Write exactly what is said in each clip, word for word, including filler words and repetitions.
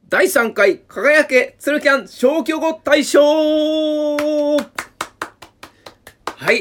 だいさんかい輝けツルキャン消去後大賞。はい、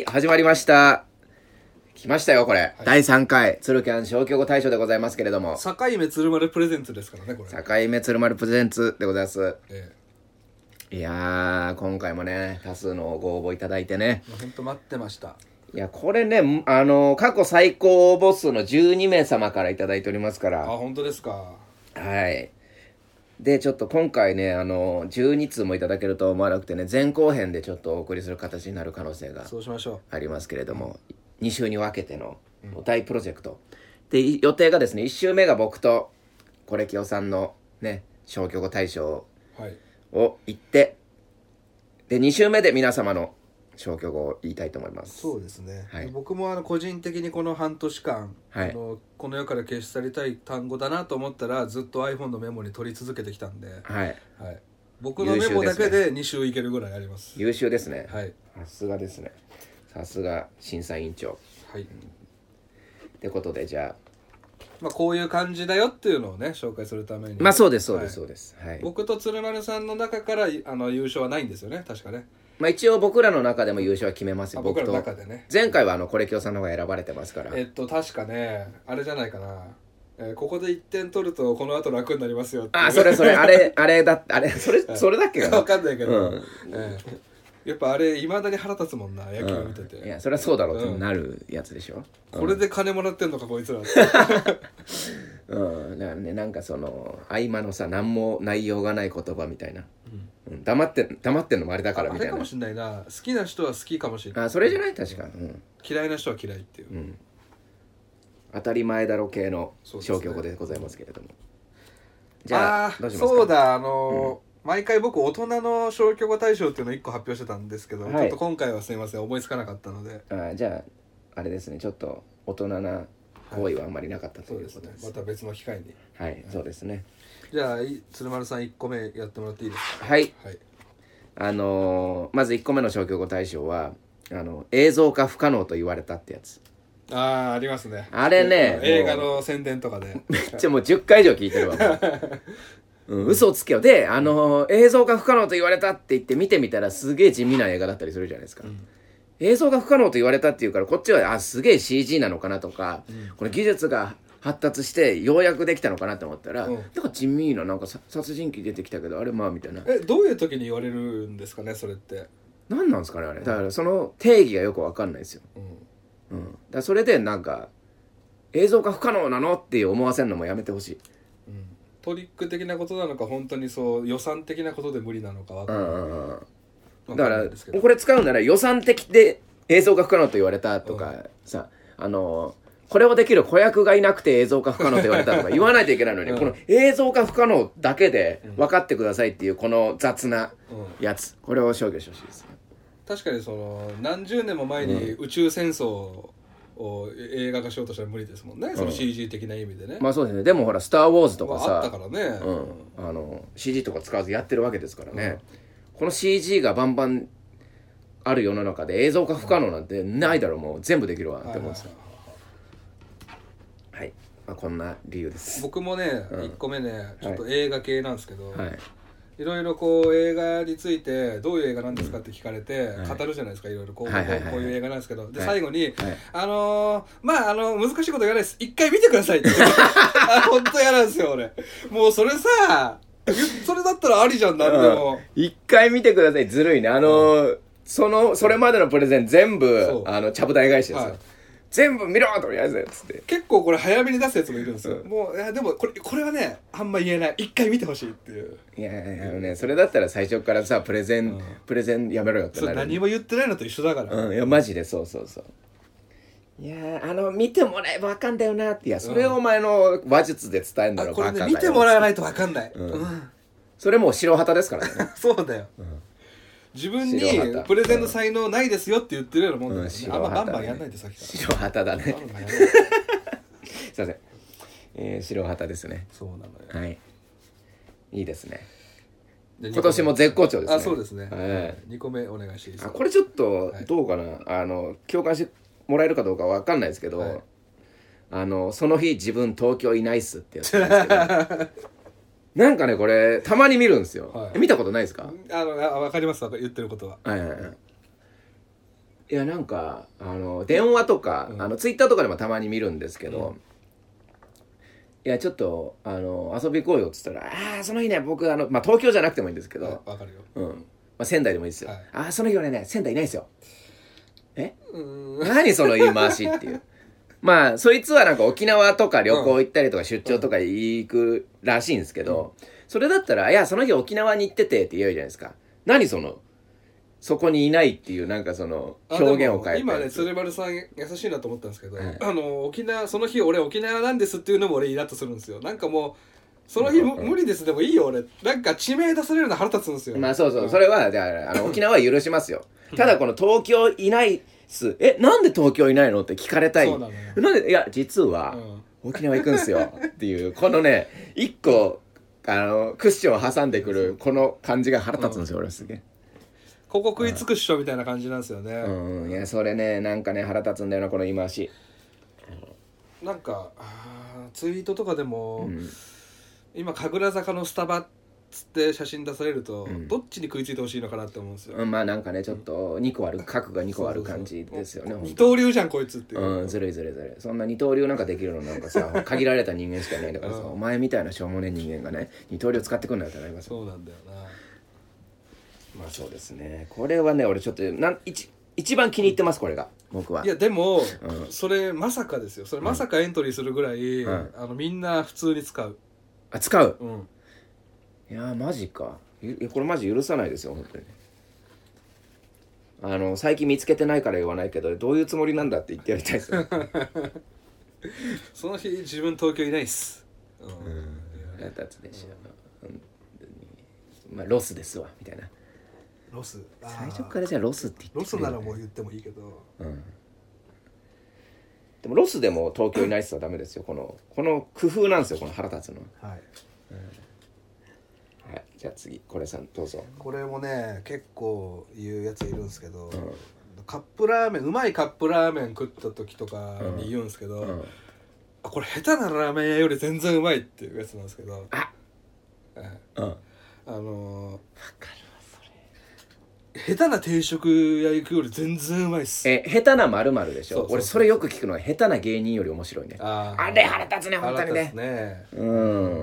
始まりました。来ましたよこれ、はい、だいさんかいツルキャン消去後大賞でございますけれども、 境目鶴丸プレゼンツですからね。これ境目鶴丸プレゼンツでございます、ええ、 いやー今回もね多数のご応募いただいてね、 ほんと待ってました。 いやこれね、あの過去最高応募数のじゅうにめいさまからいただいておりますから。 あ、本当ですか。 はい。でちょっと今回ね、あのじゅうにつうもいただけると思わなくてね、前後編でちょっとお送りする形になる可能性がそうしましょう。 ありますけれども、に週に分けての大プロジェクト、うん、で予定がですね、いち週目が僕とコレキオさんのね消去後大賞を言って、でに週目で皆様の消去後を言いたいと思います。 そうですね、 はい、 僕もあの個人的にこの半年間、はい、あのこの世から消し去りたい単語だなと思ったらずっと iPhone のメモに取り続けてきたんで、 はいはい、僕のメモだけでに週いけるぐらいあります。 優秀ですね。 はい、 さすがですね。さすが審査委員長。 はい、 ってことでじゃあ、 まあ、こういう感じだよっていうのをね紹介するために、 まあそうですそうですそうです、はい、 僕と鶴丸さんの中からあの優勝はないんですよね、確かね。 まあ一応僕らの中でも優勝は決めますよ。 僕らの中でね。 前回はあのコレキオさんの方が選ばれてますから。 えっと確かねあれじゃないかな、えー、ここでいってん取るとこの後楽になりますよって。 あ、それそれあれあれだあれそれそれだっけか分かんないけど、 うん、 えー、やっぱあれいまだに腹立つもんな、野球見てて、 うん、いやそれはそうだろうってなるやつでしょ、 うん、これで金もらってんのかこいつらってうん、だからね、なんかその合間のさ何も内容がない言葉みたいな、うんうん、黙って黙ってんのもあれだからみたいな。あれかもしんないな、好きな人は好きかもしれない。 あ、それじゃない確か、うん、 嫌いな人は嫌いっていう、 うん、当たり前だろ系の消去語でございますけれども、ね、 じゃあどうしますか。そうだ、あのーうん、毎回僕大人の消去語大賞っていうのをいっこ発表してたんですけど、はい、ちょっと今回はすいません思いつかなかったので、 あ、じゃああれですね、ちょっと大人な行為はあんまりなかったということです。 そうですね、また別の機会に。 はい、はい、そうですね。 じゃあ鶴丸さんいっこめやってもらっていいですか。 はい、はい、あのー、まずいっこめの消去語大賞はあの映像化不可能と言われたってやつ。 あー、ありますね。 あれね、 映画の宣伝とかでめっちゃもうじゅっかい以上聞いてるわうん、嘘をつけよ。で、あのー、映像化不可能と言われたって言って見てみたらすげえ地味な映画だったりするじゃないですか、うん、映像が不可能と言われたっていうからこっちはあすげえ シージー なのかなとか、うん、この技術が発達してようやくできたのかなと思ったら、うん、なんか地味ななんか殺人鬼出てきたけどあれまあみたいな。 え、どういう時に言われるんですかねそれって。 何なんですかねあれ。だからその定義がよく分かんないですよ、うんうん、だからそれでなんか映像化不可能なのって思わせるのもやめてほしい、 うん、トリック的なことなのか本当にそう予算的なことで無理なのか分かんない、うんうんうん、 だからこれ使うなら予算的で映像化不可能と言われたとか、うん、さあのこれをできる子役がいなくて映像化不可能と言われたとか言わないといけないのに、うん、この映像化不可能だけで分かってくださいっていうこの雑なやつ、うん、これを消去してほしいですね。 確かにその何十年も前に宇宙戦争を映画化しようとしたら無理ですもんね、うん、その シージー 的な意味でね。 まあそうですね。でもほらスター・ウォーズとかさ、まあ、 あったからね、 うん、あの シージー とか使わずやってるわけですからね、うん、この シージー がバンバンある世の中で映像化不可能なんてないだろう、もう全部できるわって思うんですよ。はい、まあ、こんな理由です。 僕もね、うん、いっこめねちょっと映画系なんですけど、はい、いろいろこう映画についてどういう映画なんですかって聞かれて、うん、語るじゃないですか、いろいろこう、はいはいはいはい、こういう映画なんですけど、で、はい、最後に、はい、あのー、まああの難しいこと言わないです、一回見てくださいって本当嫌なんですよ俺。もうそれさそれだったらありじゃん、なんでも一回見てくださいずるいね。あのーうん、そのそれまでのプレゼン全部あのちゃぶ台返しですよ、はい、全部見ろとりあえずっつって。 結構これ早めに出すやつもいるんですよ、うん、もういやでもこれこれはねあんま言えない、一回見てほしいっていう。 いやいやあのね、それだったら最初からさプレゼン、うん、プレゼンやめろよってなる。 何も言ってないのと一緒だから、 うん、いやマジでそうそうそう。いやあの見てもらえば分かんだよなって。いやそれをお前の話術で伝えるんだろ、 バカだよ。これね見てもらわないと分かんない、うんうん、それもう白旗ですからねそうだよ、うん、自分にプレゼンの才能ないですよって言ってるようなもんだからね、うん、あんまバンバンやんないでさっきから白旗だねすいません、えー、白旗ですね。 そうなのよ。 はい、いいですね。今年も絶好調ですね。 あ、そうですね、はい、にこめお願いしていいですか。 あ、これちょっとどうかな、はい、あの共感してもらえるかどうかわかんないですけど、はい、あのその日自分東京いないっすってやつなんですけどなんかねこれたまに見るんですよ、はい、見たことないですか？ あのあ分かります言ってることは。 はいはいはい。いやなんかあの電話とか、うん、あのツイッターとかでもたまに見るんですけど、うん、いやちょっとあの遊び行こうよっつったら、ああその日ね僕あの、まあ、東京じゃなくてもいいんですけど、 分かるよ、 うんまあ、仙台でもいいですよ、はい、ああその日俺ね仙台いないですよ。えう何その言い回しっていうまあそいつはなんか沖縄とか旅行行ったりとか出張とか行くらしいんですけど、うん、それだったらいやその日沖縄に行っててって言うじゃないですか。何そのそこにいないっていうなんかその表現を変えて、 今ね鶴丸さん優しいなと思ったんですけど、はい、あの沖縄その日俺沖縄なんですっていうのも俺イラッとするんですよ。なんかもうその日、うん、無理ですでもいいよ俺なんか地名出されるの腹立つんですよ。 まあそうそう、うん、それはだからあの沖縄は許しますよただこの東京いないすえなんで東京いないのって聞かれたい。そうなのよ。なんでいや実は、うん、沖縄行くんすよっていうこのね一個あのクッションを挟んでくるこの感じが腹立つんですよ、うん、俺すげえここ食いつくっしょみたいな感じなんですよね。 うん、いやそれねなんかね腹立つんだよなこの言い回し。 なんかツイートとかでも、うん、今神楽坂のスタバっつって写真出されると、うん、どっちに食いついてほしいのかなって思うんですよ、 うん、まあなんかねちょっとにこある核がにこある感じですよね。 二刀流じゃんこいつっていう、 うん、ずるいずるいずるい。そんな二刀流なんかできるのなんかさ限られた人間しかいないんだからさ、うん、お前みたいなしょうもねえ人間がね二刀流使ってくんなよってなりますよ。 そうなんだよな。 まあそうですね。これはね俺ちょっとなん一一番気に入ってますこれが僕は。 いやでも、うん、それまさかですよ。それまさかエントリーするぐらい、うん、あのみんな普通に使う。 あ使う。 うん。 いやマジか。いやこれマジ許さないですよ本当に。あの最近見つけてないから言わないけどどういうつもりなんだって言ってやりたいですよその日自分東京いないっす。 うん。腹立つでしょ。本当にまあロスですわみたいな。 ロス最初からじゃあロスって言ってロスならもう言ってもいいけど、 うん、でもロスでも東京いないっすはダメですよ。このこの工夫なんですよこの腹立つの。 はい、 うん、はい、じゃあ次これさんどうぞ。 これもね結構言うやついるんですけど、うん、カップラーメンうまいカップラーメン食った時とかに言うんですけど、うんうん、あこれ下手なラーメン屋より全然うまいっていうやつなんですけど、 あ、 はい、 うん、 あのー、 分かる。 下手な定食屋行くより全然うまいっす。 え下手な〇〇でしょ。そうそうそうそう。俺それよく聞くのは下手な芸人より面白いね。 あ, あれ腹立つね本当にね。 ねうん、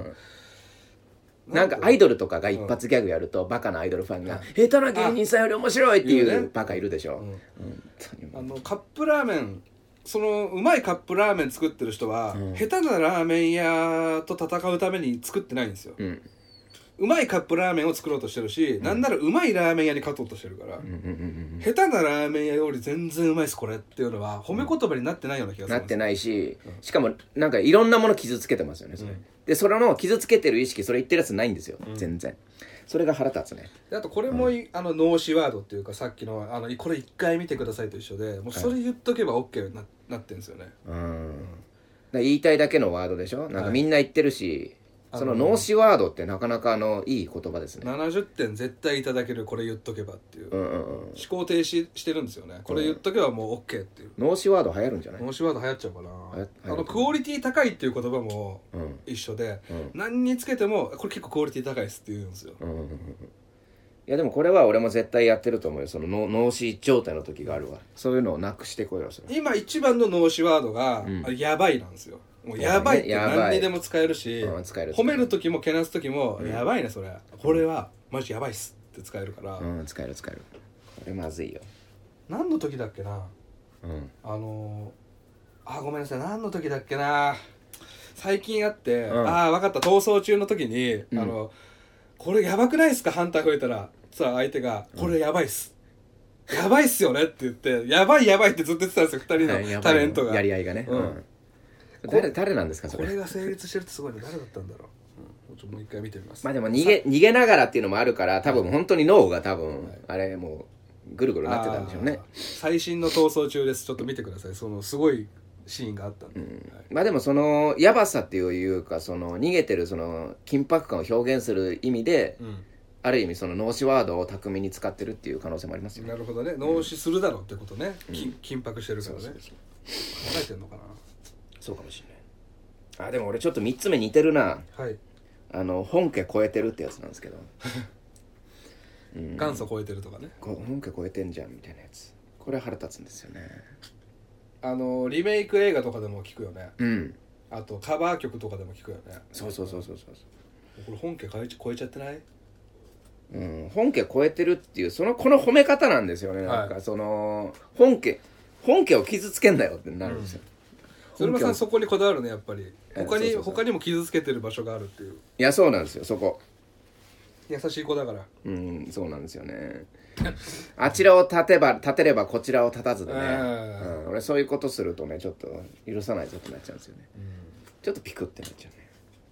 なんかアイドルとかが一発ギャグやると、うん、バカなアイドルファンが下手な芸人さんより面白いっていうバカいるでしょ、 うん、あのカップラーメンそのうまいカップラーメン作ってる人は、うん、下手なラーメン屋と戦うために作ってないんですよ、うん、うまいカップラーメンを作ろうとしてるし、うん、なんならうまいラーメン屋に勝とうとしてるから、うんうんうんうん、下手なラーメン屋より全然うまいっすこれっていうのは褒め言葉になってないような気がするんですよ。 なってないし、うん、しかもなんかいろんなもの傷つけてますよねそれ、うん、でそれの傷つけてる意識それ言ってるやつないんですよ、うん、全然。それが腹立つね。 であとこれも、うん、あの脳死ワードっていうかさっきのあのこれ一回見てくださいと一緒でもうそれ言っとけば OK に な, なってるんですよね。 うん、だ言いたいだけのワードでしょ。なんかみんな言ってるし、はい、その脳死ワードってなかなかあのいい言葉ですね。 ななじゅってん絶対いただけるこれ言っとけばっていう、うんうんうん、思考停止してるんですよね。これ言っとけばもう OK っていう。 脳死ワード流行るんじゃない？ 脳死ワード流行っちゃうかな。あのクオリティ高いっていう言葉も一緒で、うんうん、何につけてもこれ結構クオリティ高いですって言うんですよ、うんうんうん、 いやでもこれは俺も絶対やってると思うよ。その脳死状態の時があるわ。そういうのをなくしてこよう。それ今一番の脳死ワードが、うん、やばいなんですよ。もうやばいって何にでも使えるし、うん、使える使える。褒める時もけなす時も、うん、やばいねそれこれはマジやばいっすって使えるから、 うん、使える使える。これまずいよ。 何の時だっけな、うん、あのー、あごめんなさい何の時だっけな最近あって、うん、ああ分かった。逃走中の時に、うん、あのこれやばくないっすかハンター増えたらさあ相手がこれやばいっす、うん、やばいっすよねって言ってやばいやばいってずっと言ってたんですよふたりのタレントが。 やり合いがね、うん、誰, 誰なんですかそれ。 これが成立してるってすごいね。誰だったんだろう、うん、ちょっともう一回見てみます。 まあでも逃げ逃げながらっていうのもあるから多分本当に脳が多分、はい、あれもうぐるぐるなってたんでしょうね。 最新の逃走中です。ちょっと見てください。そのすごいシーンがあったんで、うんはい、まあでもそのやばさっていうかその逃げてるその緊迫感を表現する意味で、うん、ある意味その脳死ワードを巧みに使ってるっていう可能性もありますよね。 なるほどね。脳死するだろうってことね、うん、緊迫してるからね。そうそうそう考えてんのかな。 そうかもしれない。あでも俺ちょっとみっつめ似てるな。 はい。 あの本家超えてるってやつなんですけど、 うん、元祖超えてるとかね、 こ本家超えてんじゃんみたいなやつ、これ腹立つんですよね。 あのリメイク映画とかでも聞くよね。 うん。 あとカバー曲とかでも聞くよね。 そうそうそうそうそう。 これ本家超え超えちゃってない？ うん、本家超えてるっていうそのこの褒め方なんですよね。なんかその、はい、本家本家を傷つけんなよってなるんですよ。 鶴間さんそこにこだわるね、やっぱり。他にそうそうそう他にも傷つけてる場所があるっていう。 いやそうなんですよ、そこ。 優しい子だから。 うん、そうなんですよね。あちらを立てば立てればこちらを立たずでね、うん、俺そういうことするとねちょっと許さないぞってなっちゃうんですよね、うん、ちょっとピクってなっちゃうね。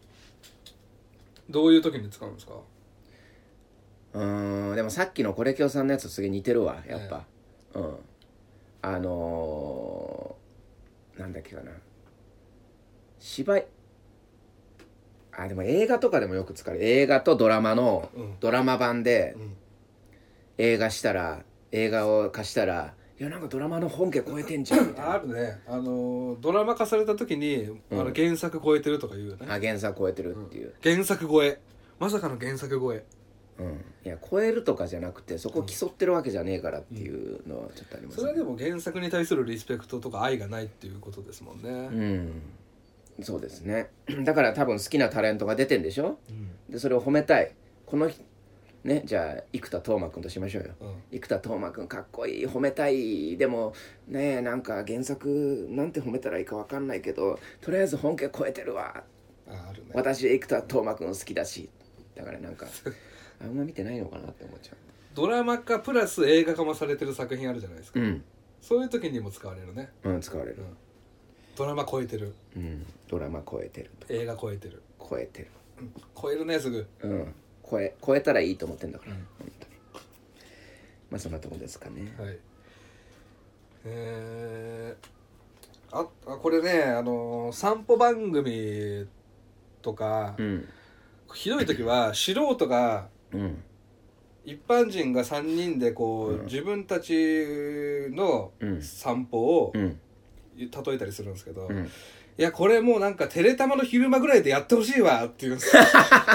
どういう時に使うんですか？ うーんでもさっきのコレキョウさんのやつとすげえ似てるわやっぱ、えー、うんあのー、なんだっけかな、芝居あでも映画とかでもよく使う、映画とドラマの、うん、ドラマ版で、うん、映画したら映画を貸したらいやなんかドラマの本家超えてんじゃんみたいなあるね、あのドラマ化された時に、うん、あの原作超えてるとか言うよね。 あ原作超えてるっていう、 うん、原作超えまさかの原作超え、 うん、いや超えるとかじゃなくてそこ競ってるわけじゃねえからっていうのはちょっとありますね、 それはでも原作に対するリスペクトとか愛がないっていうことですもんね。 うんそうですね。だから多分好きなタレントが出てんでしょ、うん、でそれを褒めたいこのね、じゃあ生田斗真君としましょうよ、うん、生田斗真君かっこいい褒めたい、でもねなんか原作なんて褒めたらいいか分かんないけどとりあえず本家超えてるわ、ああるね、私生田斗真君好きだし、だからなんかあんま見てないのかなって思っちゃう。 ドラマ化プラス映画化もされてる作品あるじゃないですか、 うん、 そういう時にも使われるね。 うん使われる、うん、 ドラマ超えてる、 うん、ドラマ超えてると映画超えてる超えてる、 うん、超えるねすぐ、 うん超え、超えたらいいと思ってんだから、うん、本当にまあそんなとこですかね。 はい。えー、ああこれねあのー、散歩番組とか、うん、ひどい時は素人が、うん、一般人がさんにんでこう、うん、自分たちの散歩を、うん、例えたりするんですけど、うん、いやこれもうなんかテレタマの昼間ぐらいでやってほしいわっていうんですよ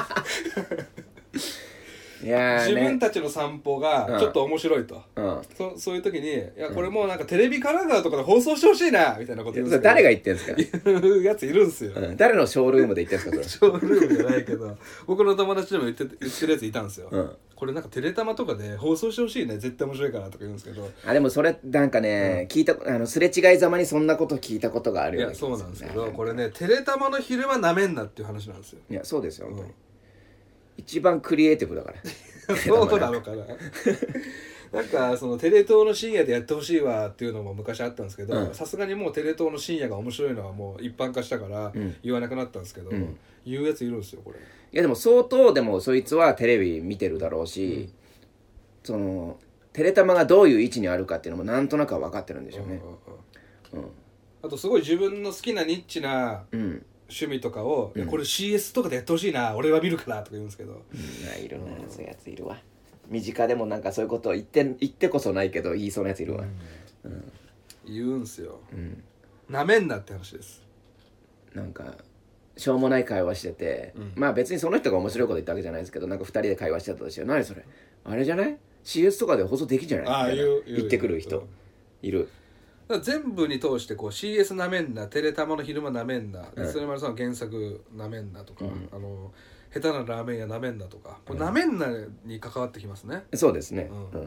いや自分たちの散歩がちょっと面白いと、うん、そ, そういう時にいやこれもうなんかテレビ神奈川とかで放送してほしいなみたいなこと言うんですけど、 誰が言ってんすか言うやついるんすよ、 うん、誰のショールームで言ってんすかそれショールームじゃないけど僕の友達でも言って言ってるやついたんですよ、うん、これなんかテレタマとかで放送してほしいね絶対面白いからとか言うんですけど、 あでもそれなんかね、うん、聞いたあのすれ違いざまにそんなこと聞いたことがあるような気がする。 いやそうなんですけどこれねテレタマの昼間なめんなっていう話なんですよ。 いやそうですよ、うん、一番クリエイティブだからそうなのかななんかそのテレ東の深夜でやってほしいわっていうのも昔あったんですけど、さすがにもうテレ東の深夜が面白いのはもう一般化したから言わなくなったんですけど、うん、言うやついるんですよこれ。いやでも相当でもそいつはテレビ見てるだろうし、うん、そのテレタマがどういう位置にあるかっていうのもなんとなくは分かってるんでしょうね、 うんうんうん、あとすごい自分の好きなニッチな、うん趣味とかを、うん、これ シーエス とかでやってほしいな俺は見るからとか言うんですけど、 うん、いるな、うん、そういうやついるわ。身近でもなんかそういうことを言って言ってこそないけど言いそうなやついるわ、 うんうん、言うんすよ、うん、なめんなって話です。 なんかしょうもない会話してて、うん、まあ別にその人が面白いこと言ったわけじゃないですけどなんかふたりで会話してたとして何それあれじゃない シーエス とかで放送できんじゃないみたいな言ってくる人いる。 全部に通してこう シーエス なめんなテレタマの昼間なめんなそれまでさん原作なめんなとか、うん、あの下手なラーメン屋なめんなとか、うん、なめんなに関わってきますね。 そうですね、うんうん、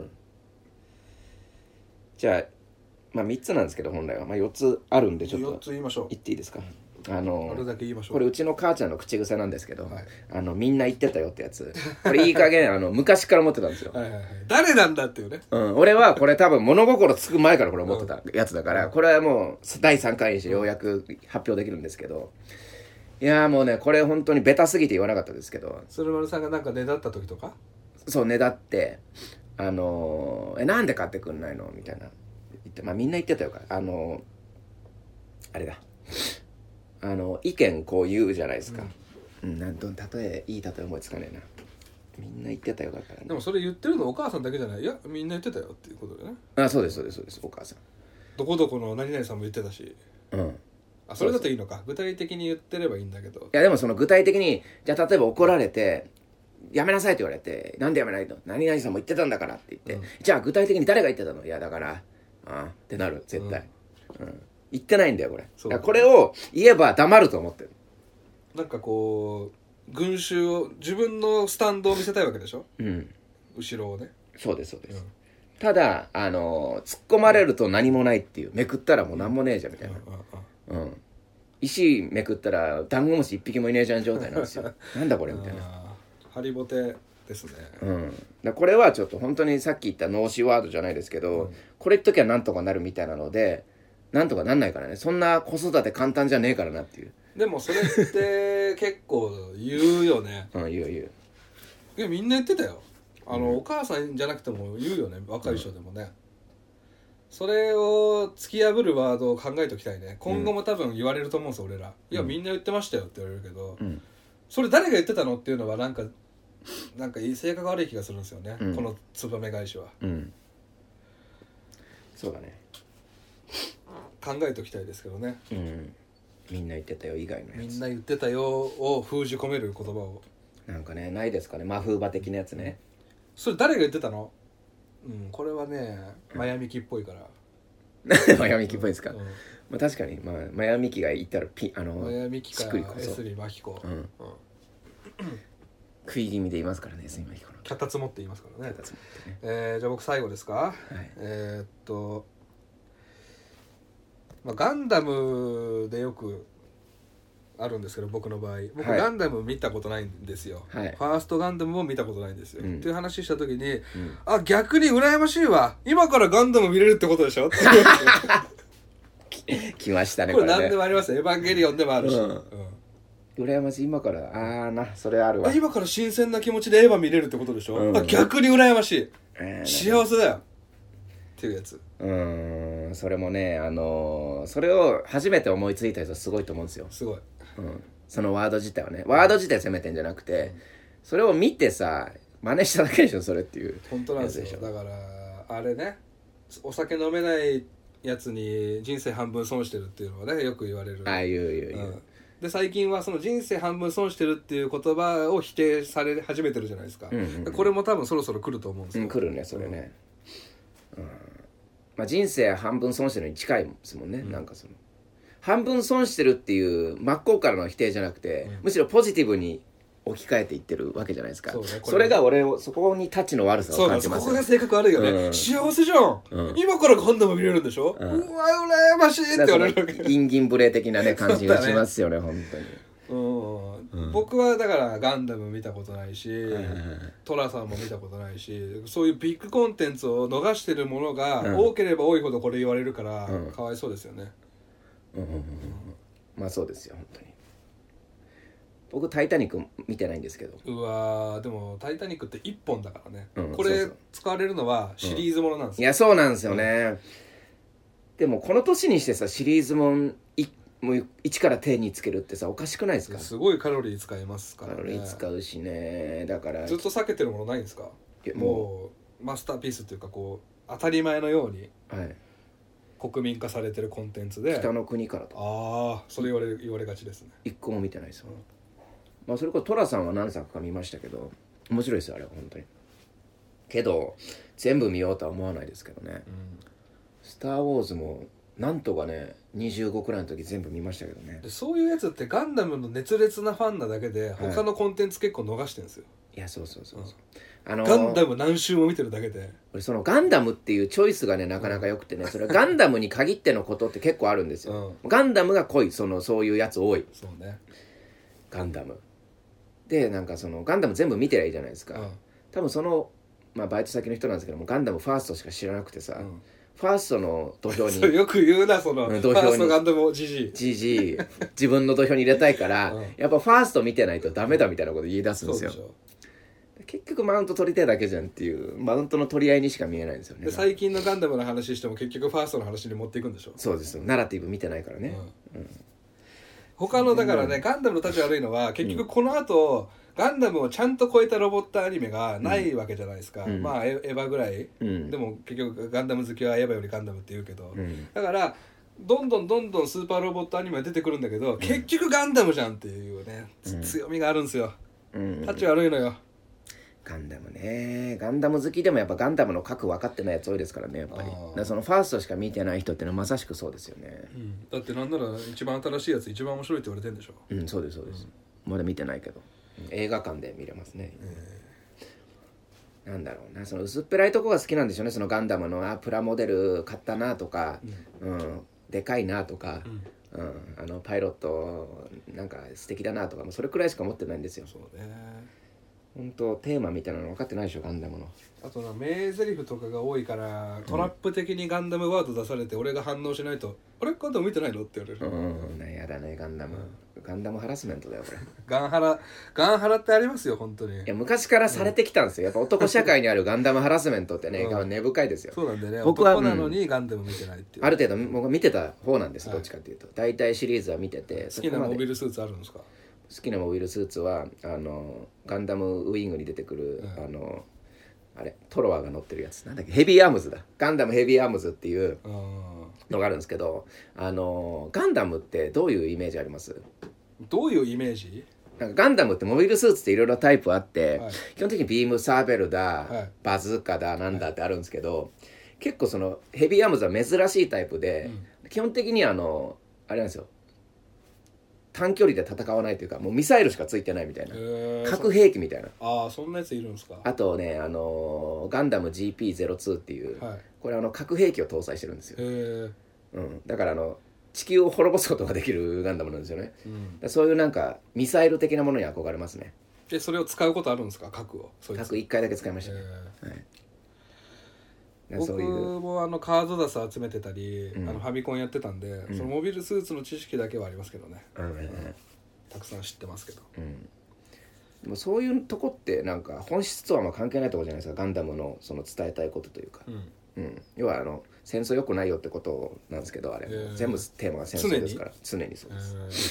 じゃあ、まあ、みっつなんですけど本来は、まあ、よっつあるんでちょっとよっつ言いましょう。 言っていいですか。あのあれだけ言いましょう。 これうちの母ちゃんの口癖なんですけど、はい、あのみんな言ってたよってやつこれいい加減あの昔から思ってたんですよはいはい、はい、 誰なんだっていうね、 うん、俺はこれ多分物心つく前からこれ思ってたやつだから、うん、これはもうだいさんかいにしてようやく発表できるんですけど、いやもうねこれ本当にベタすぎて言わなかったですけど、 鶴丸さんがなんかねだった時とかそうねだってあのー、えなんで買ってくんないのみたいな言って、まあみんな言ってたよかあのー、あれだあの意見こう言うじゃないですか、うんうん、なんと例えいい例え思いつかねえな。みんな言ってたよだからね。 でもそれ言ってるのお母さんだけじゃない。いやみんな言ってたよっていうことだよね。 あそうですそうですそうですお母さんどこどこの何々さんも言ってたし、うん、 あそれだといいのか。具体的に言ってればいいんだけど。いやでもその具体的にじゃあ例えば怒られてやめなさいって言われてなんでやめないの何々さんも言ってたんだからって言って、うん、じゃあ具体的に誰が言ってたのいやだからああってなる絶対、うんうん、言ってないんだよこれ。だからこれを言えば黙ると思ってる。 なんかこう群衆を自分のスタンドを見せたいわけでしょ、うん、後ろをね。 そうですそうです、うん、ただあの突っ込まれると何もないっていうめくったらもう何もねえじゃんみたいな、うんうんうん、石めくったらダンゴムシ一匹もいねえじゃん状態なんですよなんだこれみたいな。 ハリボテですね、 うん、だこれはちょっと本当にさっき言った脳死ワードじゃないですけど、うん、これ言っときゃなんとかなるみたいなのでなんとかなんないからね。そんな子育て簡単じゃねえからなっていう。 でもそれって結構言うよねうん言う言う。 いやみんな言ってたよ。あの、うん、お母さんじゃなくても言うよね若い人でもね、うん、それを突き破るワードを考えておきたいね。今後も多分言われると思うんですよ俺ら。いやみんな言ってましたよって言われるけど、うん、それ誰が言ってたのっていうのはなんかなんか性格悪い気がするんですよね、うん、このツバメ返しは、うん、 そうだね。 考えておきたいですけどね、うん、 みんな言ってたよ以外のやつ。 みんな言ってたよを封じ込める言葉をなんかねないですかね。マフーバ的なやつね。 それ誰が言ってたの？うん、これはねマヤミキっぽいからマヤミキっぽいですか、うん、まあ、確かに、まあ、マヤミキが言ったらピあのマヤミキかエスリマキコ、うんうん、 食い気味で言いますからねエスリマキコのキャタツ持って言いますからね。 キャタツ持ってね、 えー、じゃあ僕最後ですか、はい、えー、っと、まあ、ガンダムでよくあるんですけど僕の場合僕、はい、ガンダム見たことないんですよ、はい、ファーストガンダムも見たことないんですよ、うん、っていう話した時に、うん、あ逆に羨ましいわ今からガンダム見れるってことでしょって来ましたねこれ何でもありますよ。エヴァンゲリオンでもあるし、うんうん、 羨ましい今からあーなそれあるわ。 今から新鮮な気持ちでエヴァ見れるってことでしょ、うん、あ逆に羨ましい、えー、幸せだよっていうやつ。 うーんそれもねあのー、それを初めて思いついた人はすごいと思うんですよ。 すごい、 うん、そのワード自体はねワード自体責めてんじゃなくて、うん、それを見てさ真似しただけでしょそれっていう。 本当なんですよ。だからあれねお酒飲めないやつに人生半分損してるっていうのはねよく言われる。 ああ言う言う言う、うん、 で最近はその人生半分損してるっていう言葉を否定され始めてるじゃないですか、うんうんうん、これも多分そろそろ来ると思うんですよ、 うん、来るねそれね、うんまあ、人生半分損してるのに近いですもんね、うん、なんかその半分損してるっていう真っ向からの否定じゃなくて、うん、むしろポジティブに置き換えていってるわけじゃないですか。 そう、ね、これそれが俺をそこにタッチの悪さを感じますよ。 そうなんです。ここが性格悪いよね、うん、幸せじゃん、うん、今からガンダム見れるんでしょ、うん、うわ羨ましいって言われるわけ。 陰銀無礼的なね感じがしますよね本当に。 うん、僕はだからガンダム見たことないし、うん、トラさんも見たことないしそういうビッグコンテンツを逃してるものが多ければ多いほどこれ言われるから、うん、かわいそうですよね、うんうんうんうん、 まあそうですよ本当に。僕タイタニック見てないんですけど。 うわでもタイタニックっていっぽんだからね、うん、これそうそう使われるのはシリーズものなんですよ、 うん、いやそうなんですよね、うん、でもこの年にしてさシリーズもんもう一から手につけるってさおかしくないですか。 すごいカロリー使いますからね。 カロリー使うしね。だからずっと避けてるものないんですか。もうマスターピースっていうかこう当たり前のように国民化されてるコンテンツで、 北の国からとかああそれ言われ言われがちですね。 一個も見てないですよ、うんまあ、それこそトラさんは何作か見ましたけど面白いですよあれは本当に。けど全部見ようとは思わないですけどね、うん、スター・ウォーズもなんとかねにじゅうごくらいの時全部見ましたけどね。 でそういうやつってガンダムの熱烈なファンなだけで他のコンテンツ結構逃してるんですよ、はい、 いやそうそうそうそう、 うん、あのー、ガンダム何周も見てるだけで俺そのガンダムっていうチョイスがねなかなか良くてね、うん、それはガンダムに限ってのことって結構あるんですよ、うん、ガンダムが濃いそのそういうやつ多い。 そうねガンダムでなんかそのガンダム全部見てりゃいいじゃないですか、うん、多分その、まあ、バイト先の人なんですけどもガンダムファーストしか知らなくてさ、うんファーストの土俵によく言うなそのファーストガンダムジジイジジイ自分の土俵に入れたいから、うん、やっぱファースト見てないとダメだみたいなこと言い出すんですよ。そうでしょ。結局マウント取りたいだけじゃんっていうマウントの取り合いにしか見えないんですよね。 で最近のガンダムの話しても結局ファーストの話に持っていくんでしょ。 そうですよナラティブ見てないからね、うんうん、 他のだからね、うん、ガンダムの立ち悪いのは結局この後、うん、ガンダムをちゃんと超えたロボットアニメがないわけじゃないですか、うん、まあエヴァぐらい、うん、でも結局ガンダム好きはエヴァよりガンダムって言うけど、うん、だからどんどんどんどんスーパーロボットアニメが出てくるんだけど、うん、結局ガンダムじゃんっていうね、うん、強みがあるんですよ、うん、タッチ悪いのよ。 ガンダムね、ガンダム好きでもやっぱガンダムの核分かってないやつ多いですからね、やっぱり。だからそのファーストしか見てない人ってのはまさしくそうですよね、 うん、だってなんなら一番新しいやつ一番面白いって言われてんでしょ。 うん、そうですそうです、うん、まだ見てないけど映画館で見れますね、えー、なんだろうな、その薄っぺらいとこが好きなんでしょうね、そのガンダムのあプラモデル買ったなとか、うん、うん、でかいなとか、うんうん、あのパイロットなんか素敵だなとかもうそれくらいしか思ってないんですよ。 そうね、 本当テーマみたいなの分かってないでしょガンダムの。 あとな名台詞とかが多いからトラップ的にガンダムワード出されて俺が反応しないと、あれガンダム見てないのって言われる。 うん、やだねガンダム、うん、ガンダムハラスメントだよこれ。 ガンハラガンハラってありますよ本当に。いや昔からされてきたんですよ、やっぱ男社会にあるガンダムハラスメントってね、うん、根深いですよ。 そうなんでね、僕は男なのにガンダム見てないっていう、 ある程度僕は見てた方なんです、はい、どっちかっていうと大体シリーズは見てて。 好きなモビルスーツあるんですか？ 好きなモビルスーツはあのガンダムウィングに出てくる、うん、あのあれトロワが乗ってるやつなんだっけ、ヘビーアームズだ、ガンダムヘビーアームズっていうのがあるんですけど、あのガンダムってどういうイメージあります？ どういうイメージ？ なんかガンダムってモビルスーツっていろいろタイプあって、はい、基本的にビームサーベルだ、はい、バズーカだなんだってあるんですけど、はい、結構そのヘビーアームズは珍しいタイプで、うん、基本的にあのあれなんですよ、短距離で戦わないというかもうミサイルしかついてないみたいな、核兵器みたいな。 ああそんなやついるんですか？ あとねあのガンダム ジーピーゼロツー っていう、はい、これあの核兵器を搭載してるんですよ、うん、だからあの地球を滅ぼすことができるガンダムなんですよね、うん、そういうなんかミサイル的なものに憧れますね。 えそれを使うことあるんですか？核を。 核いっかいだけ使いましたね、はい、 僕もあのカードダス集めてたり、うん、あのファミコンやってたんで、うん、そのモビルスーツの知識だけはありますけどね、うんうん、たくさん知ってますけど、うん、 でもそういうとこってなんか本質とはまあ関係ないところじゃないですか、ガンダムのその伝えたいことというか、うんうん、要はあの戦争良くないよってことなんですけど、あれ、えー、全部テーマが戦争ですから常に、常にそうです、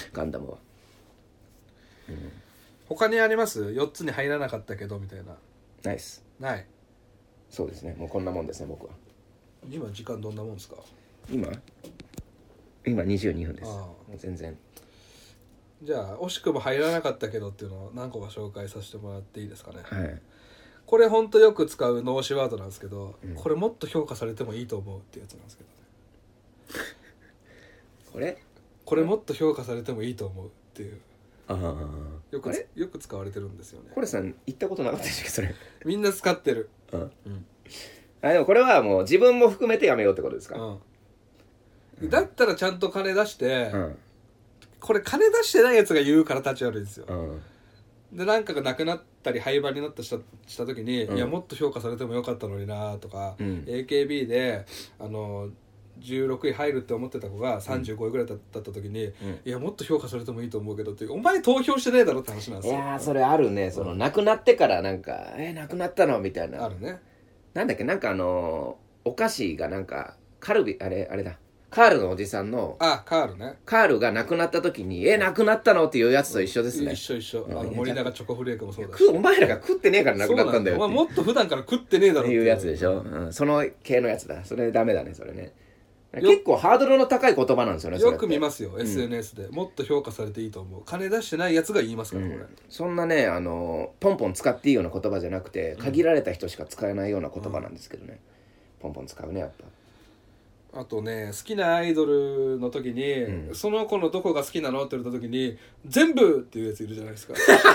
えー、ガンダムは、 うん、他にあります？よっつに入らなかったけどみたいな。 ないっす。 ない。 そうですね、もうこんなもんですね僕は。 今時間どんなもんですか？ 今今にじゅうにふんです。もう全然。 じゃあ惜しくも入らなかったけどっていうのを何個か紹介させてもらっていいですかね。 はい。 これほんとよく使う脳死ワードなんですけど、うん、これもっと評価されてもいいと思うっていうやつなんですけどね。 これこれもっと評価されてもいいと思うっていう。 ああよくよく使われてるんですよね。 これさん言ったことなかったでしょそれ。 みんな使ってる。うん。 うん、あでもこれはもう自分も含めてやめようってことですか？ うん。だったらちゃんと金出して、うん、これ金出してないやつが言うから立ち悪いですよ。うん。でなんかがなくなったり廃盤になったしたした時に、うん、いやもっと評価されてもよかったのになとか、うん、エーケービー であのじゅうろくい入るって思ってた子がさんじゅうごいぐらいだった時に、うん、いやもっと評価されてもいいと思うけどってお前投票してねえだろって話なんですよ。 いやそれあるね、その亡くなってからなんかえ亡くなったのみたいなあるね。 なんだっけ、なんかあのお菓子がなんかカルビあれあれだカールのおじさんのあカールねカールが亡くなった時にえ亡くなったのっていうやつと一緒ですね、 うん、一緒一緒、うん、あの森永チョコフレークもそうだしお前らが食ってねえから亡くなったんだよってお前もっと普段から食ってねえだろっていうやつでしょ、うん、その系のやつだ。それダメだねそれね。結構ハードルの高い言葉なんですよね。 よく見ますよ、うん、エスエヌエス でもっと評価されていいと思う。金出してないやつが言いますから、うん、これそんなねあのポンポン使っていいような言葉じゃなくて限られた人しか使えないような言葉なんですけどね、うん、ポンポン使うねやっぱ。 あとね好きなアイドルの時に、うん、その子のどこが好きなのって言われた時に全部っていうやついるじゃないですか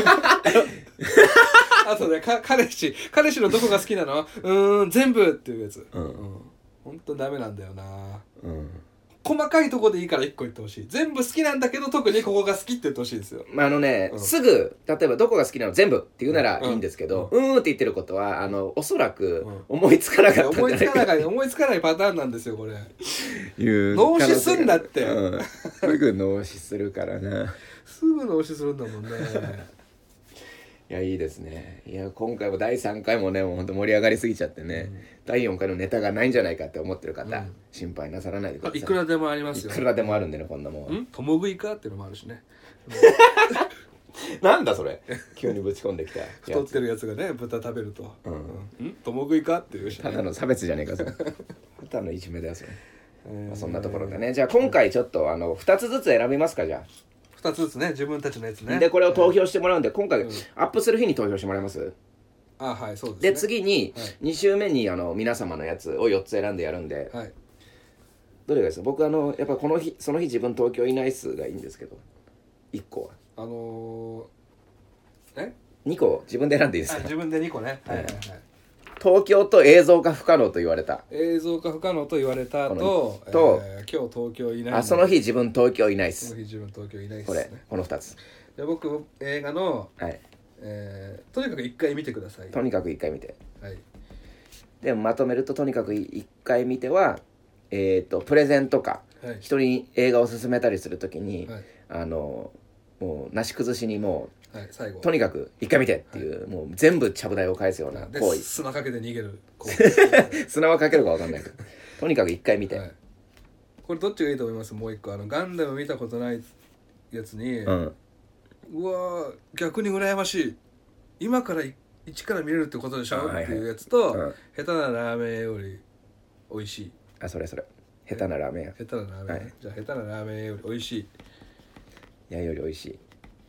あとねか彼氏彼氏のどこが好きなのうーん全部っていうやつ、うんうん、ほんとダメなんだよな、うん、細かいとこでいいからいっこ言ってほしい。全部好きなんだけど特にここが好きって言ってほしいですよ。 あのね、うん、すぐ例えばどこが好きなの全部って言うならいいんですけど、うん、うん、うんって言ってることはあのおそらく思いつかなかったんじゃないか、 思いつかない思いつかないパターンなんですよこれ脳死すんだって、うん、 すぐ脳死するからなすぐ脳死するんだもんねいやいいですね。いや今回もだいさんかいもねもうほんと盛り上がりすぎちゃってね、うん、だいよんかいのネタがないんじゃないかって思ってる方、うん、心配なさらないでください。 いくらでもありますよ。 いくらでもあるんでねこんなもん。 ん共食いかっていうのもあるしねなんだそれ急にぶち込んできた太ってるやつがね豚食べると、うん、ん共食いかっていうし、ね、 ただの差別じゃねえかそれただのいじめだよそれ。 えーまあ、そんなところでね。じゃあ今回ちょっとあのふたつずつ選びますか。じゃあふたつずつね、自分たちのやつね。 でこれを投票してもらうんで、今回アップする日に投票してもらいます。 あ、はい、そうですね。 で次にに週目にあの皆様のやつをよっつ選んでやるんで、はい、どれがいいですか。僕あのやっぱこの日その日自分東京いない数がいいんですけど、いっこはあのー、えにこ自分で選んでいいですか。 自分でにこね、はいはいはい。 東京と映像化不可能と言われた。 映像化不可能と言われたと、 と、 えー、今日東京いない。 あ、その日自分東京いないっす。 その日自分東京いないっす、ね。 これこのふたつ。 で僕映画の、 はい、 えー、とにかくいっかい見てください。 とにかくいっかい見て。 はい。 でまとめると、とにかくいっかい見ては、えっとプレゼンとか、はい、人に映画を勧めたりするときに、はい、あのもうなし崩しにもう、はい、最後とにかくいっかい見てっていう、はい、もう全部ちゃぶ台を返すような行為。 砂かけて逃げる行為。砂はかけるか分かんないけど、とにかくいっかい見て、はい、 これどっちがいいと思います。もう一個あのガンダム見たことないやつに、うん、うわ逆に羨ましい、今から一から見れるってことでしょ、はいはい、っていうやつと、うん、下手なラーメンより美味しい。 あ、それそれ下手なラーメン屋。 下手なラーメン、はい、じゃあ下手なラーメンより美味しい。 やより美味しい。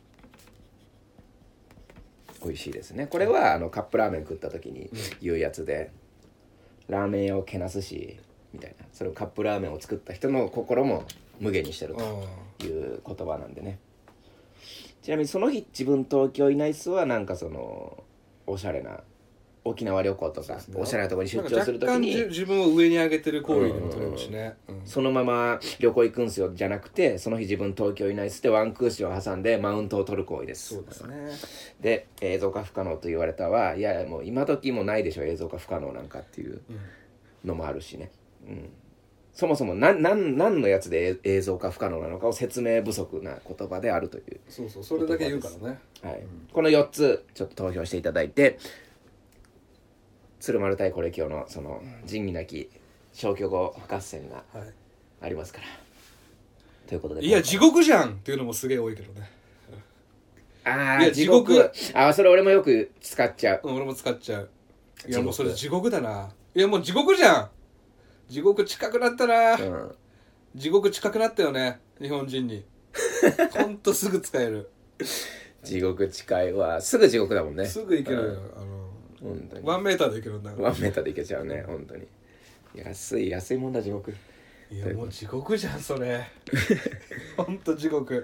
美味しいですね。これはあのカップラーメン食った時に言うやつで、うん、ラーメン屋をけなすしみたいな、それをカップラーメンを作った人の心も無限にしてるという言葉なんでね。ちなみにその日自分東京いないっすはなんかそのおしゃれな沖縄旅行とか、ね、おしゃれなところに出張するときに自分を上に上げてる行為にも取れるしね、 うんうん、そのまま旅行行くんすよじゃなくて、その日自分東京いないっすってワンクッションを挟んでマウントを取る行為です。 そうですね。 で映像化不可能と言われたは、いやもう今時もないでしょ映像化不可能なんかっていうのもあるしね、うん、そもそも何何のやつで映像化不可能なのかを説明不足な言葉であるという。 そうそう、それだけ言うからね、 はい、うん、このよっつちょっと投票していただいて、鶴丸対コレキオのその仁義なき消去後不合戦がありますから、はい、ということで、 いや地獄じゃんっていうのもすげえ多いけどね。 ああ地獄、ああそれ俺もよく使っちゃう、 うん、俺も使っちゃう。いやもうそれ地獄だな。いやもう地獄じゃん。地獄近くなったな、うん、地獄近くなったよね日本人に。ほんとすぐ使える。 地獄近いわ、すぐ地獄だもんね。 すぐ行けるよ、うん、あの本当にワンメーターで行けるんだから。 ワンメーターで行けちゃうね本当に。安い安いもんだ地獄。 いやもう地獄じゃんそれ。ほんと地獄。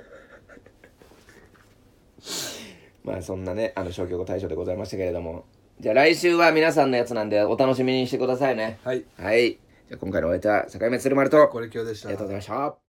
まあそんなねあの消去後大賞でございましたけれども、じゃあ来週は皆さんのやつなんでお楽しみにしてくださいね。 はい、 はい、じゃあ今回のお相手は坂上鶴丸とコレキオでした。 ありがとうございました。